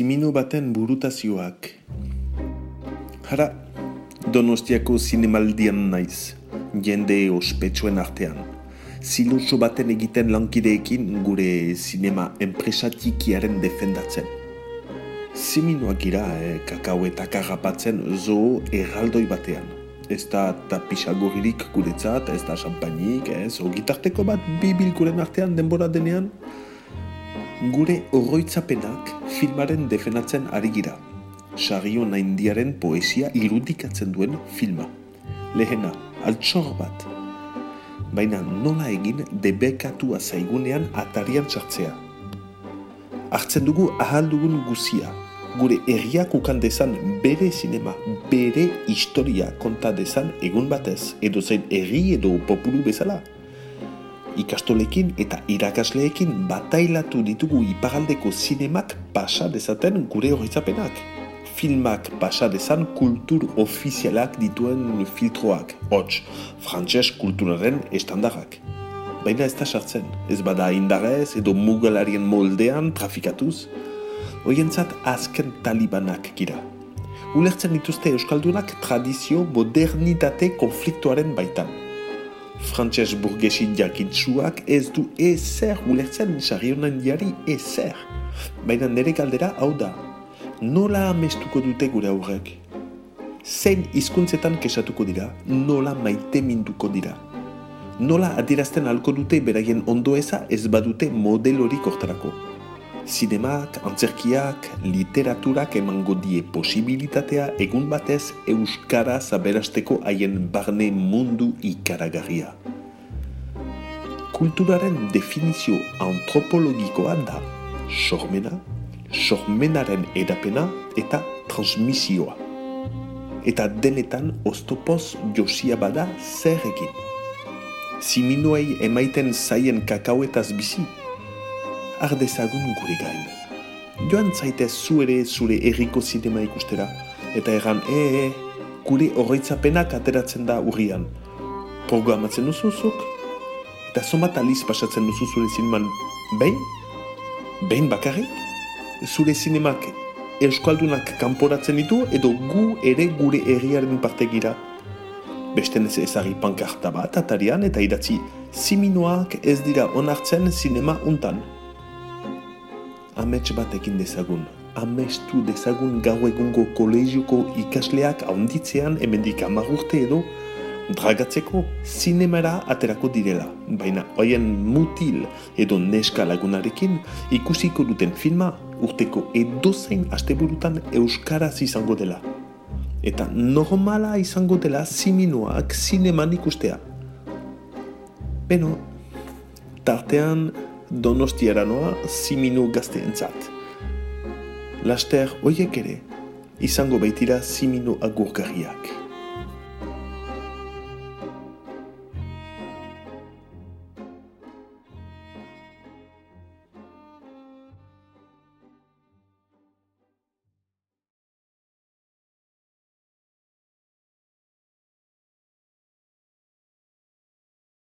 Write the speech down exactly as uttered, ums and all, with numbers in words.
Zimino baten burutazioak. Hara, Donostiako zinemaldian naiz, jende ospetsuen artean. Ziloso baten egiten lankideekin gure zinema enpresatikiaren defendatzen. Ziminoak gira, eh, kakao eta karrapatzen zoo erraldoi batean. Ez da tapisagoririk guretzat, ez da champagnik, ez, ogitarteko bat bi bilkuren artean denbora denean. Gure oroitzapenak filmaren defendatzen ari gira. Sario Naindiaren poesia irudikatzen duen filma. Lehena, altxor bat. Baina nola egin debekatua zaigunean atarian sartzea. Hartzen dugu ahal dugun guzia. Gure herriak ukan dezan bere zinema, bere historia konta dezan egun batez, edo zein herri edo populu bezala. Ikastolekin eta irakasleekin batailatu ditugu iparaldeko zinemak pasa dezaten gure horitzapenak. Filmak pasa dezan kultur ofizialak dituen filtroak, hots, frantses kulturaren estandarrak. Baina ez da sartzen, ez bada indarrez edo mugalarien moldean trafikatuz. Hoientzat azken talibanak gira. Ulertzen dituzte euskaldunak tradizio modernitate konfliktuaren baitan. Frantses burgesi jakintsuak ez du ezer ulertzen Sario Naindiari ezer. Baina nire galdera hau da. Nola amestuko dute gure aurrek? Zein hizkuntzetan kesatuko dira, nola maite minduko dira? Nola adierazten halko dute beraien ondoeza ez badute modelorik hortarako? Zinemak, antzerkiak, literaturak emango die posibilitatea egun batez euskaraz aberasteko haien barne mundu ikaragarria. Kulturaren definizio antropologikoa da sormena, sormenaren edapena eta transmisioa. Eta denetan oztopoz josia bada zer egin. Ziminoei emaiten zaien kakaoetaz bizi, ardezagun gure gain. Joan zaitez zu ere zure herriko zinema ikustera, eta erran, ee, e, gure oroitzapenak ateratzen da urrian. Programatzen duzuzuk, eta somat aliz pasatzen duzu zure zineman, behin? Behin bakarrik? Zure zinemak euskaldunak kanporatzen ditu, edo gu ere gure herriaren parte gira. Besten ez ezari pankarta bat atarian, eta idatzi, ziminoak ez dira onartzen zinema untan. Amets bat ekin dezagun, amestu dezagun gaur egungo kolegioko ikasleak haunditzean hemendik hamar urte edo dragatzeko zinemara aterako direla, baina hoien mutil edo neska lagunarekin ikusiko duten filma urteko edozein asteburutan euskaraz izango dela. Eta normala izango dela ziminoak zineman ikustea. Beno, tartean Donostiara noa zimino gazteentzat. Laster hoiek ere izango baitira zimino agurgarriak.